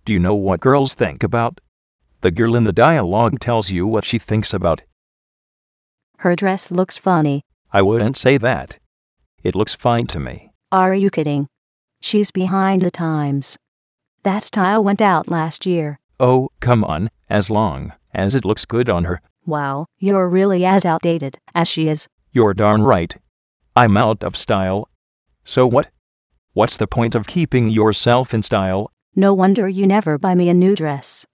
Do you know what girls think about? The girl in the dialogue tells you what she thinks about. Her dress looks funny. I wouldn't say that. It looks fine to me. Are you kidding? She's behind the times. That style went out last year. Oh, come on, as long as it looks good on her. Wow, you're really as outdated as she is. You're darn right. I'm out of style. So what? What's the point of keeping yourself in style? No wonder you never buy me a new dress.